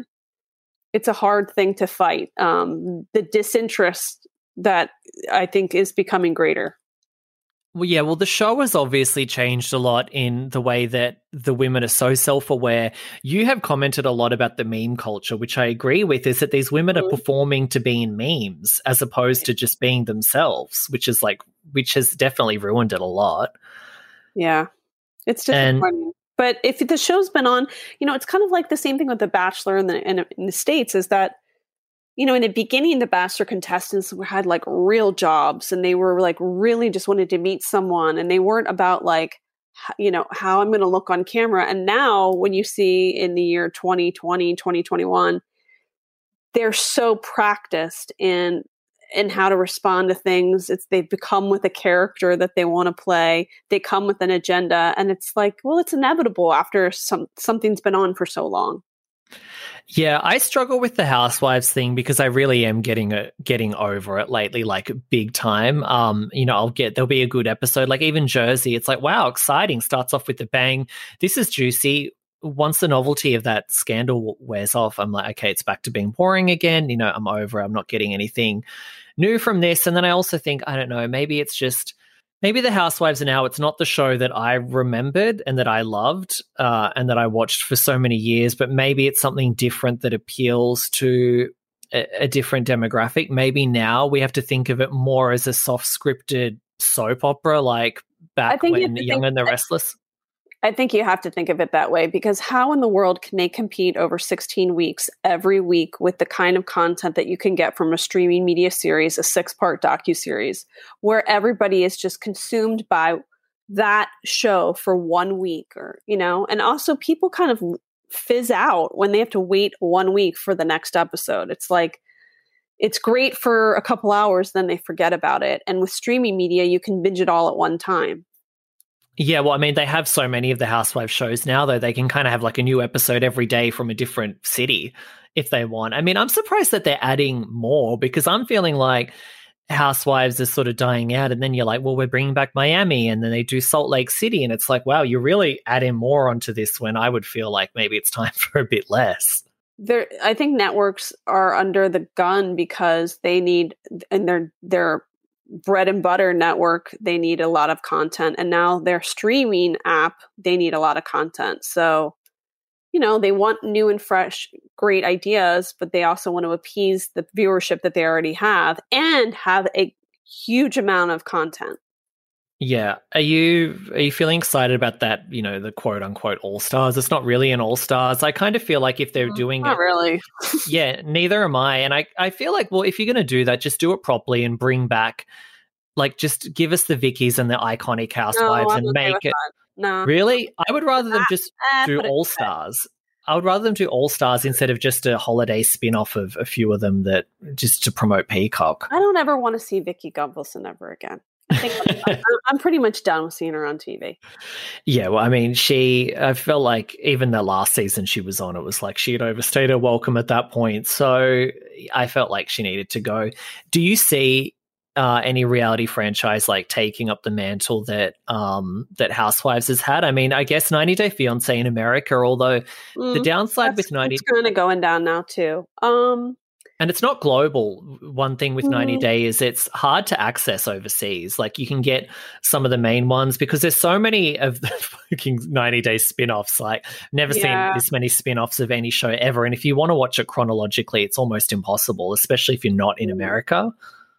thing to fight. The disinterest that I think is becoming greater. Well, yeah, the show has obviously changed a lot in the way that the women are so self-aware. You have commented a lot about the meme culture, which I agree with, is that these women are performing to be in memes as opposed to just being themselves, which has definitely ruined it a lot. Yeah, it's disappointing. But if the show's been on, it's kind of like the same thing with The Bachelor in the States, is that, in the beginning, the Bachelor contestants had like real jobs and they were like really just wanted to meet someone, and they weren't about like, how I'm going to look on camera. And now when you see in the year 2020, 2021, they're so practiced in how to respond to things. They've become with a character that they want to play. They come with an agenda, and it's like, well, it's inevitable after something's been on for so long. Yeah, I struggle with the Housewives thing because I really am getting over it lately, like big time. There'll be a good episode, like even Jersey. It's like, wow, exciting. Starts off with a bang. This is juicy. Once the novelty of that scandal wears off, I'm like, okay, it's back to being boring again. I'm over. I'm not getting anything new from this. And then I also think, I don't know, maybe the Housewives now, it's not the show that I remembered and that I loved and that I watched for so many years, but maybe it's something different that appeals to a different demographic. Maybe now we have to think of it more as a soft scripted soap opera, like back when Young and the Restless. I think you have to think of it that way, because how in the world can they compete over 16 weeks every week with the kind of content that you can get from a streaming media series, a 6-part docuseries, where everybody is just consumed by that show for 1 week, or, and also people kind of fizz out when they have to wait 1 week for the next episode. It's like, it's great for a couple hours, then they forget about it. And with streaming media, you can binge it all at one time. Yeah, well, I mean, they have so many of the Housewives shows now, though. They can kind of have like a new episode every day from a different city if they want. I mean, I'm surprised that they're adding more, because I'm feeling like Housewives is sort of dying out. And then you're like, well, we're bringing back Miami, and then they do Salt Lake City. And it's like, wow, you're really adding more onto this when I would feel like maybe it's time for a bit less. I think networks are under the gun because they need, and their bread and butter network, they need a lot of content, and now their streaming app, they need a lot of content. So, they want new and fresh, great ideas, but they also want to appease the viewership that they already have and have a huge amount of content. Yeah. Are you feeling excited about that, the quote unquote all-stars? It's not really an all-stars. I kind of feel like if they're doing not really. Yeah, neither am I. And I feel like, well, if you're going to do that, just do it properly and bring back, like, just give us the Vickies and the iconic Housewives and make it. No. Really? I would rather them just do all-stars. I would rather them do All Stars instead of just a holiday spin-off of a few of them that just to promote Peacock. I don't ever want to see Vicky Gunvalson ever again. I think I'm pretty much done with seeing her on TV. Yeah, well, I mean, I felt like even the last season she was on, it was like she had overstayed her welcome at that point. So I felt like she needed to go. Do you see any reality franchise like taking up the mantle that that Housewives has had? I mean, I guess 90 Day Fiancé in America, although the downside with 90 it's kind of going down now too. And it's not global. One thing with 90 Day is it's hard to access overseas. Like you can get some of the main ones because there's so many of the fucking 90 Day spin-offs. Like never seen this many spin-offs of any show ever. And if you want to watch it chronologically, it's almost impossible, especially if you're not in America.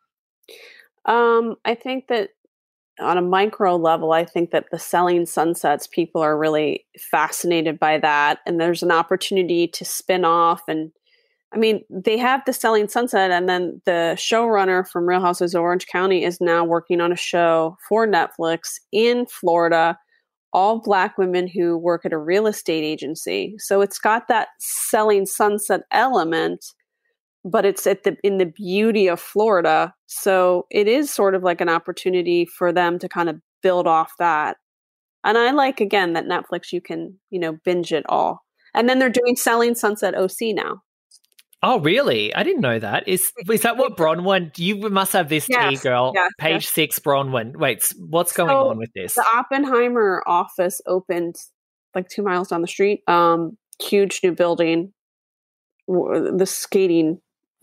I think that on a micro level, I think that the Selling Sunsets people are really fascinated by that. And there's an opportunity to spin off. And I mean, they have the Selling Sunset, and then the showrunner from Real Housewives of Orange County is now working on a show for Netflix in Florida, all Black women who work at a real estate agency. So it's got that Selling Sunset element, but it's in the beauty of Florida. So it is sort of like an opportunity for them to kind of build off that. And I like, again, that Netflix, you can, binge it all. And then they're doing Selling Sunset OC now. Oh, really? I didn't know that. Is that what Bronwyn? You must have this tea, girl. Yes, Page 6, Bronwyn. Wait, what's going on with this? The Oppenheimer office opened like 2 miles down the street. Huge new building. The skating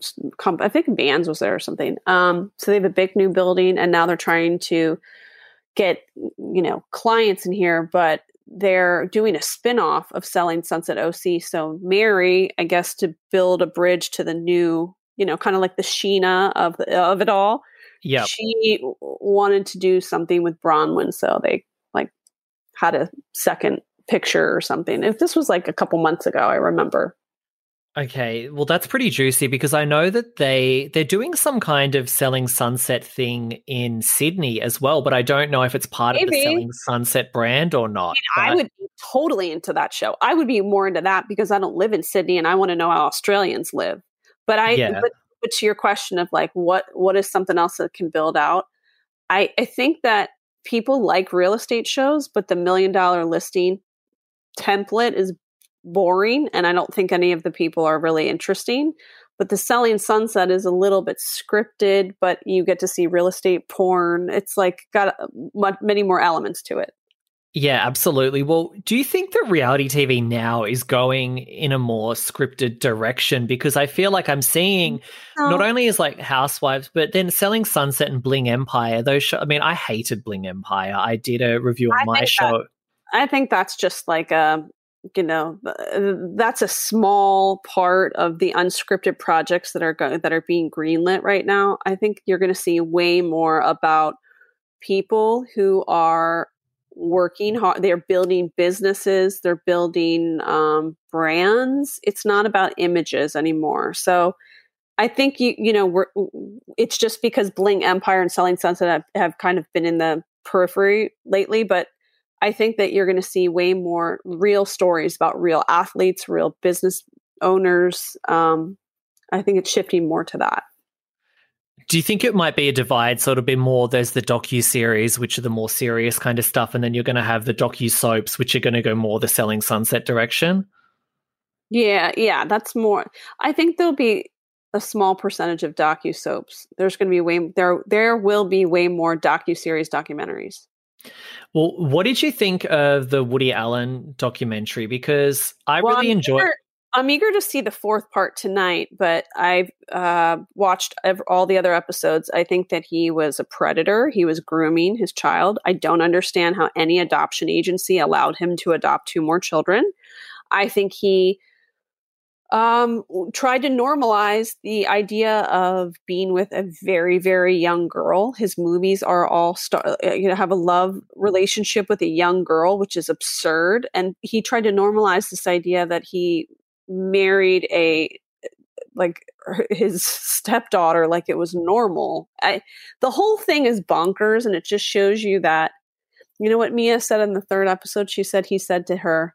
I think Vans was there or something. So they have a big new building, and now they're trying to get, clients in here, but they're doing a spin-off of Selling Sunset OC. So Mary, I guess, to build a bridge to the new, kind of like the Sheena of it all. Yeah. She wanted to do something with Bronwyn. So they like had a second picture or something. If this was like a couple months ago, I remember. Okay, well, that's pretty juicy because I know that they're doing some kind of Selling Sunset thing in Sydney as well, but I don't know if it's part of the Selling Sunset brand or not. I would be totally into that show. I would be more into that because I don't live in Sydney and I want to know how Australians live. But but to your question of like what is something else that can build out? I think that people like real estate shows, but the $1 Million Listing template is boring, and I don't think any of the people are really interesting. But the Selling Sunset is a little bit scripted, but you get to see real estate porn. It's like got many more elements to it. Yeah, absolutely. Well, do you think that reality TV now is going in a more scripted direction? Because I feel like I'm seeing not only as like Housewives, but then Selling Sunset and Bling Empire. I mean, I hated Bling Empire. I did a review on my show. I think that's just like that's a small part of the unscripted projects that are being greenlit right now. I think you're going to see way more about people who are working hard. They're building businesses. They're building brands. It's not about images anymore. So I think it's just because Bling Empire and Selling Sunset have kind of been in the periphery lately, but I think that you're going to see way more real stories about real athletes, real business owners. I think it's shifting more to that. Do you think it might be a divide? So it'll be more, there's the docu-series, which are the more serious kind of stuff, and then you're going to have the docu-soaps, which are going to go more the Selling Sunset direction? Yeah, that's more. I think there'll be a small percentage of docu-soaps. There's going to be there will be way more docu-series documentaries. Well, what did you think of the Woody Allen documentary? Because I really enjoyed. I'm eager to see the fourth part tonight, but I've watched all the other episodes. I think that he was a predator. He was grooming his child. I don't understand how any adoption agency allowed him to adopt 2 more children. I think he tried to normalize the idea of being with a very, very young girl. His movies are all have a love relationship with a young girl, which is absurd. And he tried to normalize this idea that he married his stepdaughter like it was normal. The whole thing is bonkers, and it just shows you that, what Mia said in the 3rd episode. He said to her,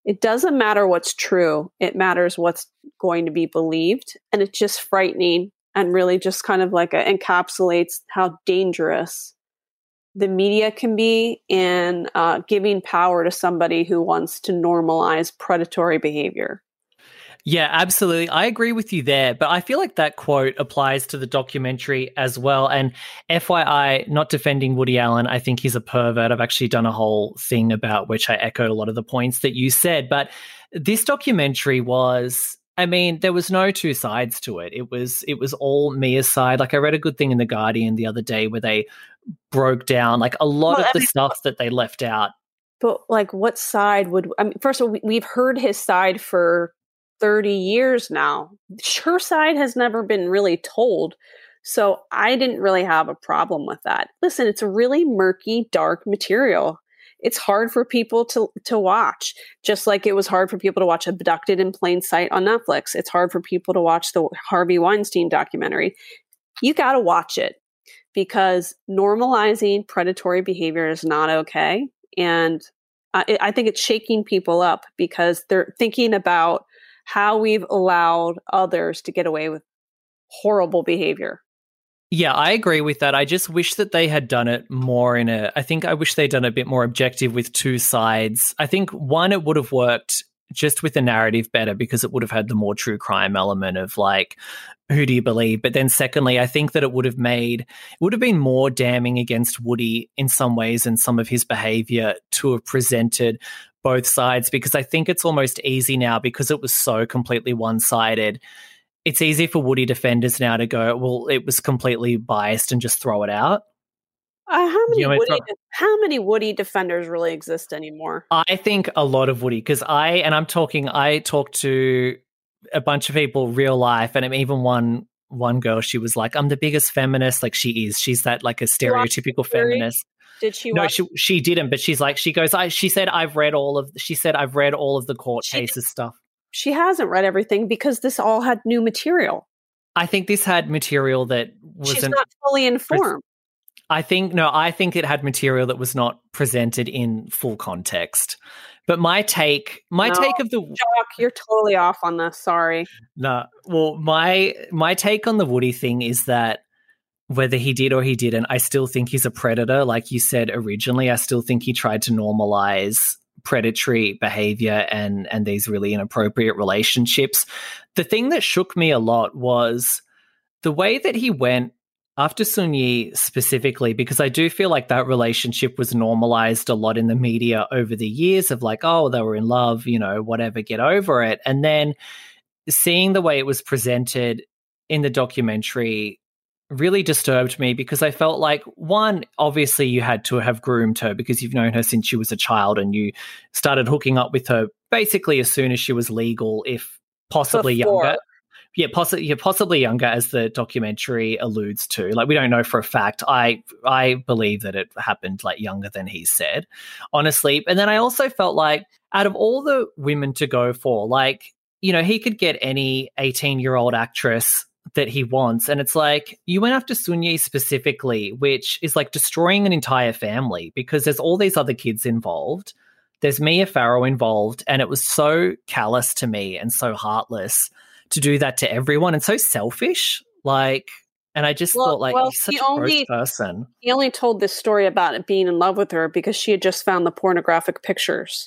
It doesn't matter what's true. It matters what's going to be believed. And it's just frightening and really just kind of like encapsulates how dangerous the media can be in giving power to somebody who wants to normalize predatory behavior. Yeah, absolutely. I agree with you there, but I feel like that quote applies to the documentary as well. And FYI, not defending Woody Allen, I think he's a pervert. I've actually done a whole thing about which I echoed a lot of the points that you said. But this documentary was, I mean, there was no two sides to it. It was all Mia's side. Like I read a good thing in The Guardian the other day where they broke down like a lot of the stuff that they left out. But like what side would, I mean, first of all, we've heard his side for 30 years now. Her side has never been really told. So I didn't really have a problem with that. Listen, it's a really murky, dark material. It's hard for people to watch, just like it was hard for people to watch Abducted in Plain Sight on Netflix. It's hard for people to watch the Harvey Weinstein documentary. You got to watch it because normalizing predatory behavior is not okay. And I think it's shaking people up because they're thinking about how we've allowed others to get away with horrible behavior. Yeah, I agree with that. I just wish that they had done it more I wish they'd done a bit more objective with two sides. I think one, it would have worked just with the narrative better because it would have had the more true crime element of like, who do you believe? But then secondly, I think that it would have been more damning against Woody in some ways and some of his behavior to have presented both sides, because I think it's almost easy now because it was so completely one-sided. It's easy for Woody defenders now to go, well, it was completely biased and just throw it out. How many Woody defenders really exist anymore? I think a lot of Woody, because I talked to a bunch of people real life, and even one girl, she was like, I'm the biggest feminist. Like she is. She's that like a stereotypical feminist. Did she? No, she didn't. But she said I've read all of the court cases stuff. She hasn't read everything because this all had new material. I think this had material that wasn't. She's not fully informed. I think it had material that was not presented in full context. But my take of the Jock, you're totally off on this. Sorry. No, well, my take on the Woody thing is that whether he did or he didn't, I still think he's a predator. Like you said originally, I still think he tried to normalize predatory behavior and these really inappropriate relationships. The thing that shook me a lot was the way that he went after Soon-Yi specifically, because I do feel like that relationship was normalized a lot in the media over the years of like, oh, they were in love, whatever, get over it. And then seeing the way it was presented in the documentary really disturbed me because I felt like, one, obviously you had to have groomed her because you've known her since she was a child and you started hooking up with her basically as soon as she was legal, if possibly younger. Yeah, possibly younger, as the documentary alludes to. Like, we don't know for a fact. I believe that it happened like younger than he said, honestly. And then I also felt like out of all the women to go for, like, he could get any 18-year-old actress that he wants. And it's like, you went after Soon-Yi specifically, which is like destroying an entire family because there's all these other kids involved. There's Mia Farrow involved. And it was so callous to me and so heartless to do that to everyone and so selfish. Like, and I just thought like, he's such a gross person. He only told this story about it being in love with her because she had just found the pornographic pictures.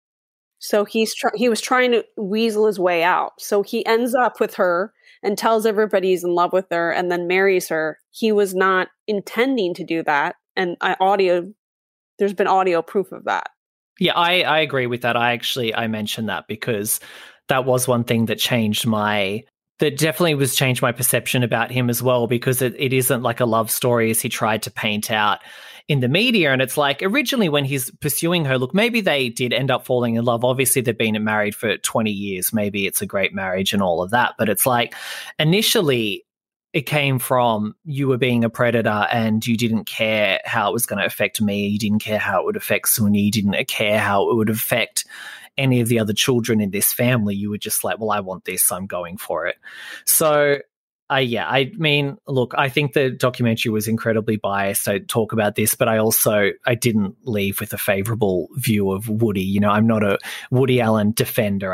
So he was trying to weasel his way out. So he ends up with her and tells everybody he's in love with her and then marries her. He was not intending to do that. And there's been audio proof of that. Yeah, I agree with that. I mentioned that because that was one thing that changed my perception about him as well, because it isn't like a love story as he tried to paint out in the media. And it's like, originally when he's pursuing her, look, maybe they did end up falling in love. Obviously, they've been married for 20 years. Maybe it's a great marriage and all of that. But it's like, initially, it came from you were being a predator and you didn't care how it was going to affect me. You didn't care how it would affect Soon-Yi. You didn't care how it would affect any of the other children in this family. You were just like, well, I want this, so I'm going for it. So I mean, look, I think the documentary was incredibly biased. I talk about this, but I didn't leave with a favorable view of Woody. You know, I'm not a Woody Allen defender.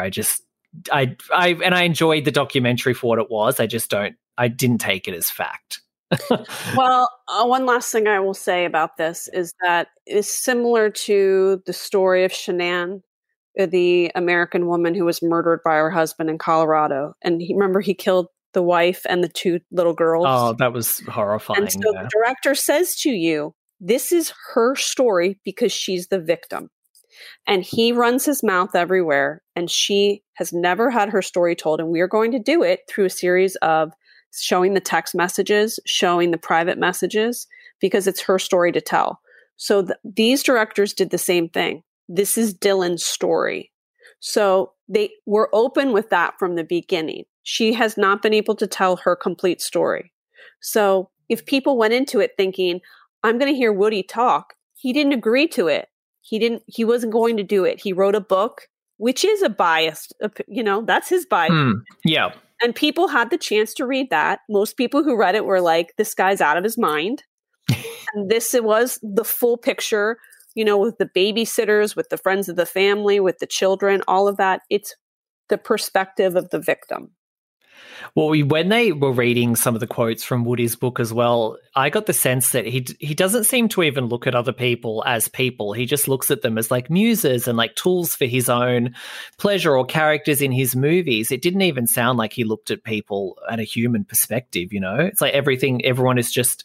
I enjoyed the documentary for what it was. I didn't take it as fact. Well, one last thing I will say about this is that it's similar to the story of Shanann, the American woman who was murdered by her husband in Colorado. And he killed the wife and the 2 little girls. Oh, that was horrifying. And so the director says to you, this is her story because she's the victim. And he runs his mouth everywhere, and she has never had her story told. And we are going to do it through a series of showing the text messages, showing the private messages, because it's her story to tell. So these directors did the same thing. This is Dylan's story. So they were open with that from the beginning. She has not been able to tell her complete story. So if people went into it thinking, I'm going to hear Woody talk, he didn't agree to it. He wasn't going to do it. He wrote a book, which is a biased, that's his bias. Yeah. And people had the chance to read that. Most people who read it were like, this guy's out of his mind. And it was the full picture, with the babysitters, with the friends of the family, with the children, all of that. It's the perspective of the victim. Well, when they were reading some of the quotes from Woody's book as well, I got the sense that he doesn't seem to even look at other people as people. He just looks at them as like muses and like tools for his own pleasure or characters in his movies. It didn't even sound like he looked at people at a human perspective, It's like everyone is just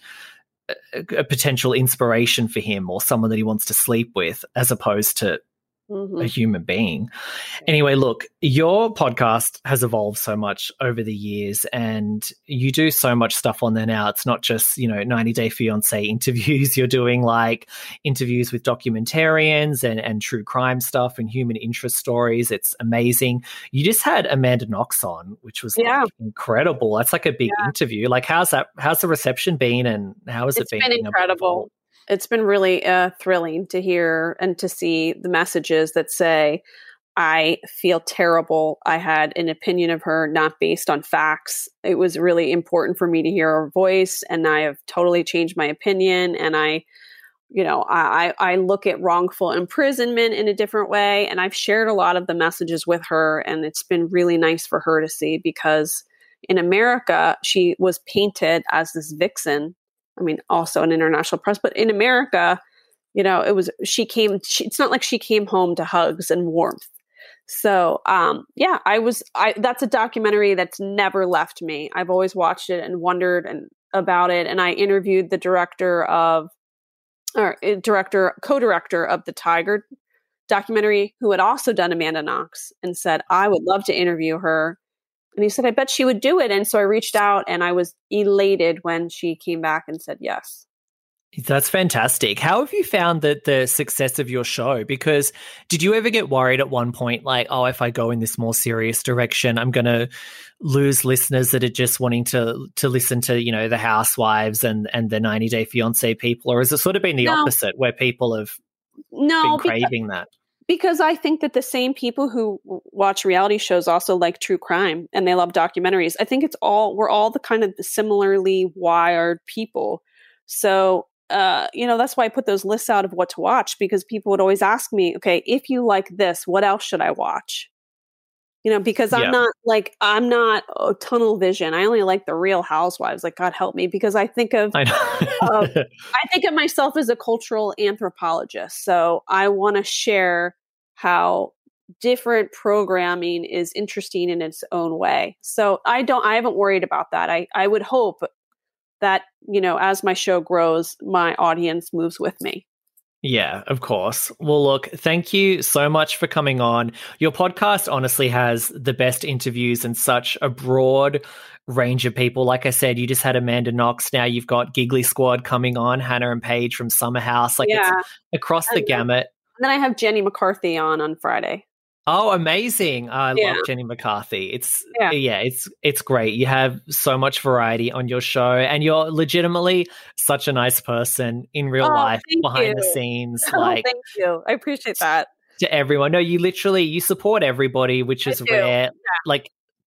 a potential inspiration for him or someone that he wants to sleep with as opposed to a human being. Anyway, look, your podcast has evolved so much over the years and you do so much stuff on there now. It's not just, 90 Day Fiancé interviews. You're doing like interviews with documentarians and true crime stuff and human interest stories. It's amazing. You just had Amanda Knox on, which was incredible. That's like a big interview. Like how's the reception been and how has it been? It's been incredible. It's been really thrilling to hear and to see the messages that say, I feel terrible. I had an opinion of her not based on facts. It was really important for me to hear her voice, and I have totally changed my opinion. And I look at wrongful imprisonment in a different way. And I've shared a lot of the messages with her, and it's been really nice for her to see because in America, she was painted as this vixen. I mean, also in international press, but in America, it's not like she came home to hugs and warmth. So, that's a documentary that's never left me. I've always watched it and wondered about it. And I interviewed the co-director of the Tiger documentary, who had also done Amanda Knox, and said, I would love to interview her. And he said, I bet she would do it. And so I reached out and I was elated when she came back and said yes. That's fantastic. How have you found the success of your show? Because did you ever get worried at one point, like, oh, if I go in this more serious direction, I'm going to lose listeners that are just wanting to listen to, the housewives and the 90 Day Fiancé people? Or has it sort of been the opposite where people have been craving that? Because I think that the same people who watch reality shows also like true crime and they love documentaries. I think we're all the kind of similarly wired people. So, that's why I put those lists out of what to watch, because people would always ask me, okay, if you like this, what else should I watch? Because I'm not tunnel vision. I only like the Real Housewives. Like, God help me, because I think of myself as a cultural anthropologist. So I want to share how different programming is interesting in its own way. So I haven't worried about that. I would hope that, as my show grows, my audience moves with me. Yeah, of course. Well, look, thank you so much for coming on. Your podcast honestly has the best interviews and such a broad range of people. Like I said, you just had Amanda Knox. Now you've got Giggly Squad coming on, Hannah and Paige from Summer House. It's across the gamut. And then I have Jenny McCarthy on Friday. Oh, amazing. I love Jenny McCarthy. It's great. You have so much variety on your show and you're legitimately such a nice person in real life, behind the scenes. Thank you. I appreciate that. To everyone. No, you support everybody, which is rare. Yeah. Like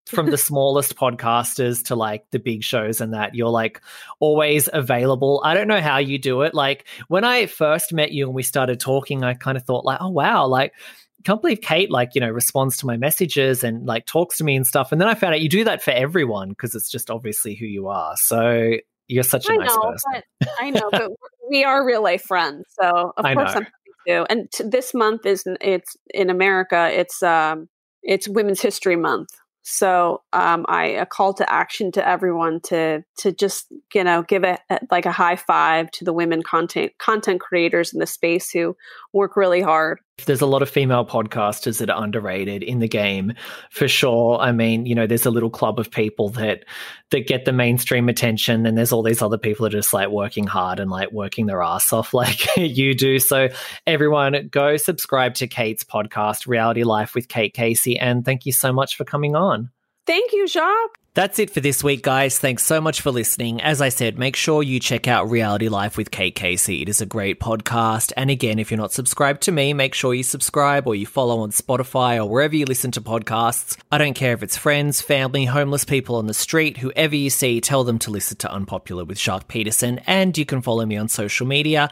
from the smallest podcasters to like the big shows and that, you're like always available. I don't know how you do it. Like when I first met you and we started talking, I kind of thought like, oh wow, like can't believe Kate like, you know, responds to my messages and like talks to me and stuff. And then I found out you do that for everyone because it's just obviously who you are. So you're such a nice person. I know, but we are real life friends. So of course I'm happy to. And this month it's in America. It's Women's History Month. So a call to action to everyone to just, you know, give a high five to the women content creators in the space who work really hard. There's a lot of female podcasters that are underrated in the game for sure. I mean, you know, there's a little club of people that get the mainstream attention, and there's all these other people that are just like working hard and like working their ass off like you do. So everyone go subscribe to Kate's podcast, Reality Life with Kate Casey. And thank you so much for coming on. Thank you, Jacques. That's it for this week, guys. Thanks so much for listening. As I said, make sure you check out Reality Life with Kate Casey. It is a great podcast. And again, if you're not subscribed to me, make sure you subscribe or you follow on Spotify or wherever you listen to podcasts. I don't care if it's friends, family, homeless people on the street, whoever you see, tell them to listen to Unpopular with Jacques Peterson. And you can follow me on social media,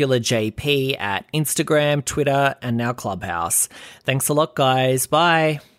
UnpopularJP at Instagram, Twitter, and now Clubhouse. Thanks a lot, guys. Bye.